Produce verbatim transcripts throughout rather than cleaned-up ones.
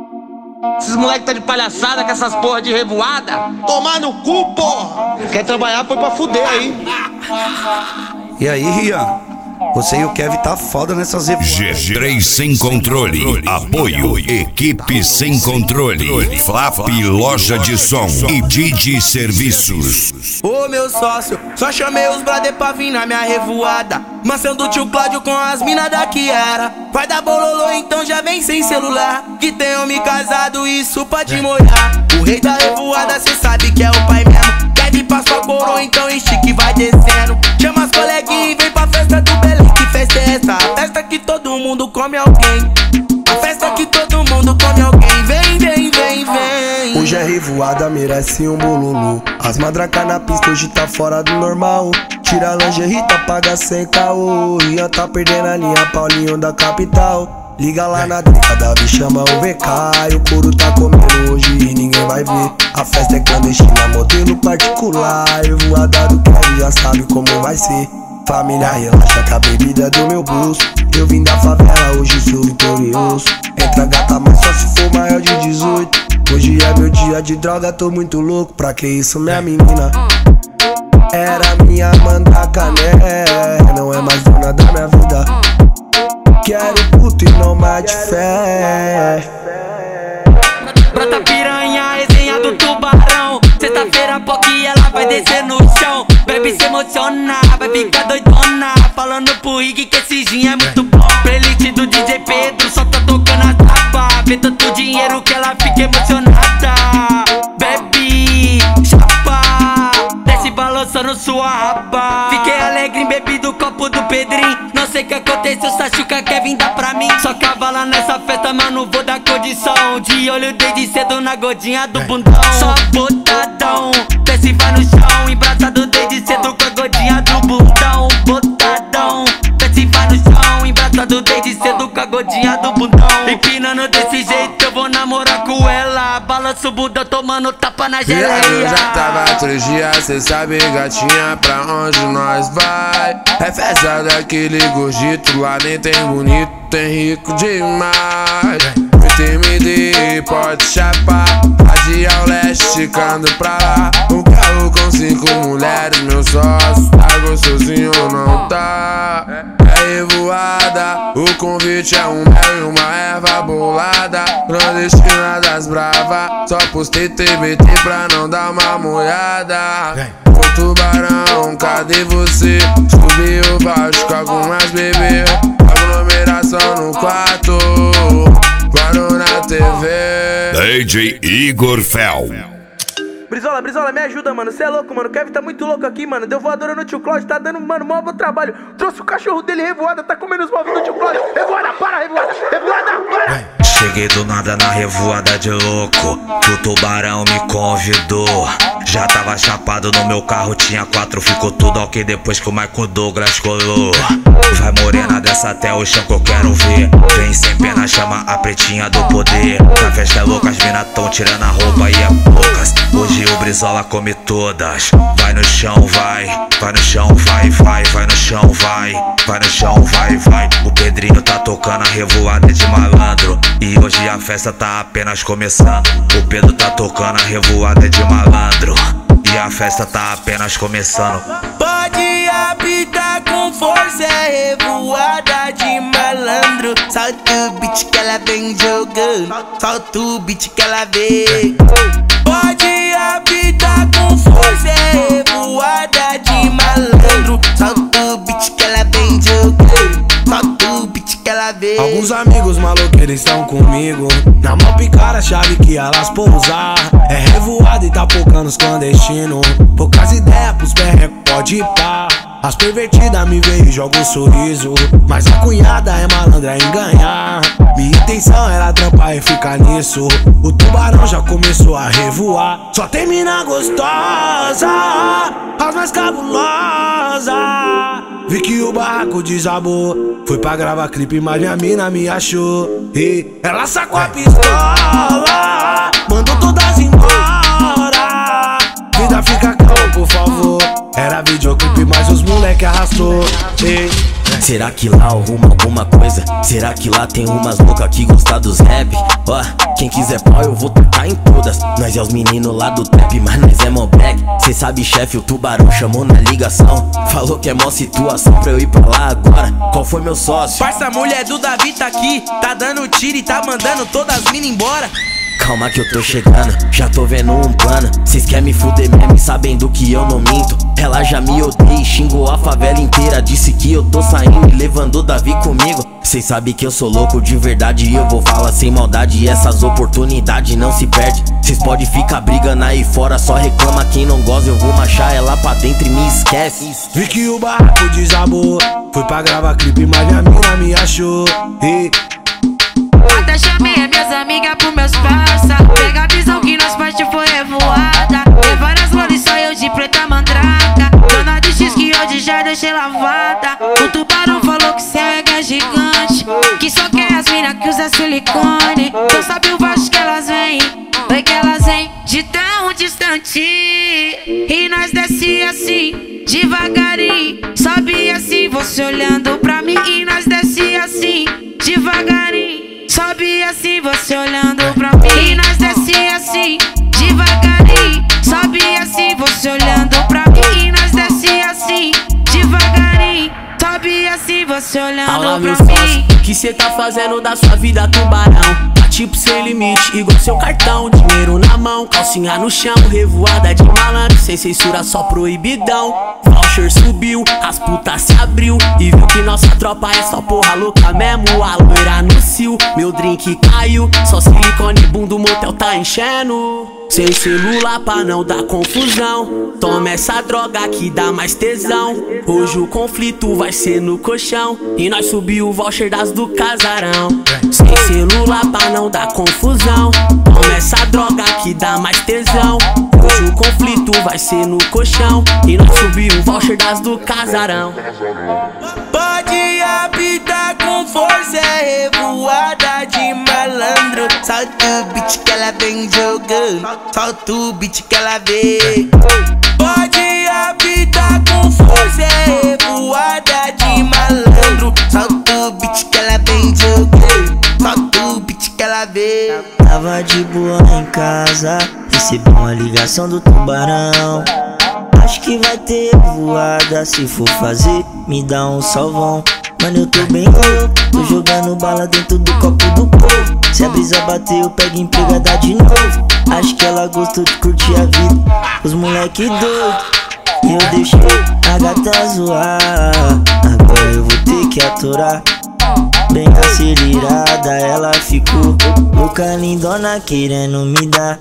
Esses moleque tá de palhaçada com essas porra de revoada. Tomar no cu, porra! Quer trabalhar, foi pra fuder aí. E aí, Rian? Você e o Kevin tá foda nessas revoadas. G três Sem Controle. Apoio Equipe Sem Controle. Flap Loja de Som e Didi Serviços. Ô meu sócio, só chamei os brother pra vir na minha revoada. Mansão do tio Cláudio com as mina da Kiara. Vai dar bololô, então já vem sem celular. Que tem homem casado, isso pode molhar. O rei da revoada, cê sabe que é o pai mesmo. Kevin passa a coroa, então estique vai descendo. Chama as coleguinhas e vem pra festa do Belém. Que festa é essa? A festa que todo mundo come alguém. A festa que todo mundo come alguém. Vem, vem, vem, vem. Hoje é revoada, merece um bololô. As madraca na pista hoje tá fora do normal. Tira a lingerie, tá paga sem caô. Rian tá perdendo a linha, Paulinho da capital. Liga lá na trica, Davi chama o V K. E o couro tá comendo hoje e ninguém vai ver. A festa é clandestina, modelo particular. Revoada do Kevin já sabe como vai ser. Família relaxa que a bebida é do meu bolso. Eu vim da favela, hoje sou vitorioso. Entra gata, mas só se for maior de dezoito. Hoje é meu dia de droga, tô muito louco. Pra que isso, minha menina? Era minha mandraca, né? Não é mais dona da minha vida. Quero puto e não mate fé. Brota piranha, resenha do tubarão. Sexta-feira, pouquinho ela vai descer no chão. Baby se emociona, vai ficar doidona. Falando pro Rig que esse gin é muito bom. Playlist do D J Pedro, só tá tocando as tapas. Vê tanto dinheiro que ela fica emocionada. Baby, chapa, desce balançando sua raba. Fiquei alegre, bebi do copo do Pedrinho. Não sei o que aconteceu, Sachuca quer vir dar pra mim. Só cavala nessa festa, mas não vou dar condição. De olho desde cedo na godinha do bundão. Só botadão, desce vai no chão. Embraçado desde cedo com a godinha do bundão. Botadão, desce vai no chão. Embraçado desde cedo com a godinha do bundão. Empinando desse jeito eu vou namorar com ela. Balanço o bundão tomando tapa na geleia. Eu já tava três dias, cê sabe gatinha, pra onde nós vai? É festa daquele gordito, lá nem tem bonito, tem rico demais. Muito M D, pode chapar, Adi ao leste, esticando pra lá. Um carro com cinco mulheres, meu sócio, tá gostosinho ou não tá? É revoada, o convite é um mel e uma erva bolada. Clandestina das brava, só postei T B T pra não dar uma molhada. Ô tubarão, cadê você? Subiu baixo com algumas bebê. Aglomeração no quarto, guardo na T V. D J Igor Fel. Brizola, Brizola, me ajuda, mano. Cê é louco, mano. O Kevin tá muito louco aqui, mano. Deu voadora no tio Cláudio, tá dando, mano, mó bom trabalho. Trouxe o cachorro dele revoada, tá comendo os móveis do tio Cláudio. Revoada, para, revoada, revoada, para. Cheguei do nada na revoada de louco, que o tubarão me convidou. Já tava chapado no meu carro, tinha quatro, ficou tudo ok depois que o Michael Douglas colou. Vai morena dessa até o chão que eu quero ver. Vem sem pena, chama a pretinha do poder. A festa é louca, as mina tão tirando a roupa e é poucas. Hoje o Brizola come todas. Vai no chão, vai, vai no chão, vai, vai, vai no chão, vai, vai no chão, vai, vai. O Pedrinho tá tocando a revoada de malandro. E hoje a festa tá apenas começando. O Pedro tá tocando a revoada de malandro. E a festa tá apenas começando. Pode apitar com força, é revoada de malandro. Solta o beat que ela vem jogando, solta o beat que ela vem. Pode apitar com força, é revoada de malandro. Solta o beat que ela vem jogando, solta o beat que ela vem. Alguns amigos maluqueiros estão comigo. Na mão picar a chave que elas pousar. É revoada e tá focando os clandestinos. Poucas ideias pros perrecos, pode ir pá. As pervertidas me veem e jogam um sorriso. Mas a cunhada é malandra em ganhar. Minha intenção era trampar e ficar nisso. O tubarão já começou a revoar. Só tem mina gostosa, as mais cabulosas. Vi que o barraco desabou. Fui pra gravar clipe, mas minha mina me achou. E ela sacou a pistola, mandou todas embora. Vida fica calma, por favor. Era videoclipe, mas os moleque arrastou. E será que lá arruma alguma coisa? Será que lá tem umas loucas que gostam dos rap? Ó, Quem quiser pau eu vou tacar em todas. Nós é os meninos lá do trap, mas nós é mó black. Cê sabe, chefe, o tubarão chamou na ligação. Falou que é mó situação pra eu ir pra lá agora. Qual foi meu sócio? Parça, a mulher do Davi tá aqui. Tá dando tiro e tá mandando todas as minas embora. Calma que eu tô chegando, já tô vendo um plano. Cês querem me fuder mesmo, sabendo que eu não minto. Ela já me odeia e xingou a favela inteira. Disse que eu tô saindo e levando o Davi comigo. Cês sabem que eu sou louco de verdade e eu vou falar sem maldade. E essas oportunidades não se perde. Cês podem ficar brigando aí fora, só reclama quem não gosta. Eu vou machar ela pra dentro e me esquece. Vi que o barraco desabou, fui pra gravar clipe, mas minha mina me achou. E... até chamei as minhas amigas pro meus parça. Pega a visão que nós parte foi revoada. Tem várias rolas, só eu de preta mandraca. Dona de X que hoje já deixei lavada. O tubarão falou que céu é gigante, que só quer as mina que usa silicone. Tu sabe o baixo que elas vêm, foi que elas vêm de tão distante. E nós desce assim, devagarinho. Sobe assim, você olhando pra mim. E nós desce assim, devagarinho. Sobe assim, você olhando pra mim. E nós desce assim, devagarinho. Sobe assim, você olhando pra mim. E nós desce assim, devagarinho. Sobe assim, você olhando Alá, pra mim. Sócio, o que cê tá fazendo da sua vida, tubarão? Tá tipo sem limite, igual seu cartão. Dinheiro na mão, calcinha no chão. Revoada de malandro, sem censura, só proibidão. Voucher subiu, as putas se abriu e viu que nossa tropa é só porra louca mesmo. A loira no cio, meu drink caiu. Só silicone, bundo, o motel tá enchendo. Sem celular pra não dar confusão. Toma essa droga que dá mais tesão. Hoje o conflito vai ser no colchão e nós subiu o voucher das do casarão. Sem celular pra não dar confusão. Toma essa droga que dá mais tesão. Hoje o conflito vai ser no colchão e nós subiu o voucher das do casarão. Pode habitar com força, é revoada de malandro. Solta o beat que ela vem jogando, solta o beat que ela vem. Pode habitar com força, é revoada de malandro. Solta o beat que ela vem jogando, solta o beat que ela vem. Tava de boa em casa, recebi uma ligação do tubarão. Acho que vai ter voada, se for fazer, me dá um salvão. Mano, eu tô bem louco, tô jogando bala dentro do copo do povo. Se a brisa bater, eu pego empregada de novo. Acho que ela gostou de curtir a vida, os moleque doido. E eu deixei a gata zoar, agora eu vou ter que aturar. Bem acelerada, ela ficou louca, lindona, querendo me dar.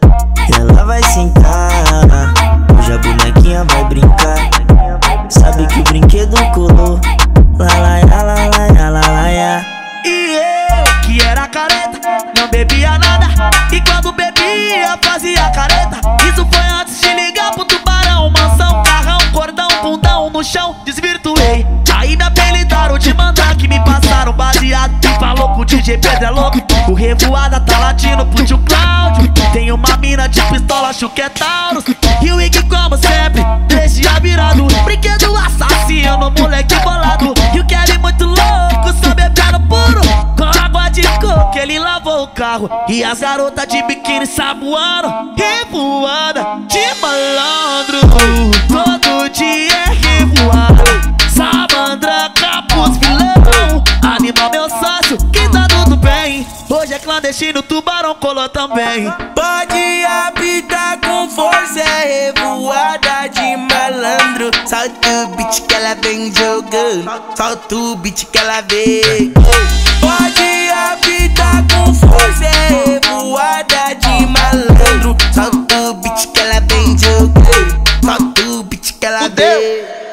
Ela vai sentar, hoje a bonequinha vai brincar. Sabe que o brinquedo colou. Lá, lá, lá, lá, lá, lá, lá, lá. E eu, que era careta, não bebia nada. E quando bebia, fazia careta. Isso foi antes de ligar pro tubarão. Mansão, carrão, cordão, bundão no chão, desvirtuei. Aí me apelidaram de mandar, que me passaram baseado. E falou que o D J Pedro é louco. O revoada tá latindo pro tio Cláudio. Tem uma mina de pistola, acho que é Taurus. E o Iggy, como sempre, deixa virado. Brinquedo assassino, moleque bolado. E o Kelly muito louco, só bebendo puro. Com água de coco, ele lavou o carro. E as garotas de biquíni saboando. Revoada de malandro, todo dia é revoada. Samandraca pros vilão, anima meu sócio, que tá tudo bem. Hoje é clandestino, tubarão colou também. Pode habitar com força, é revoada de malandro. Solta o beat que ela vem jogando, solta o beat que ela vem. Pode habitar com força, é revoada de malandro. Solta o beat que ela vem jogando, solta o beat que ela vem.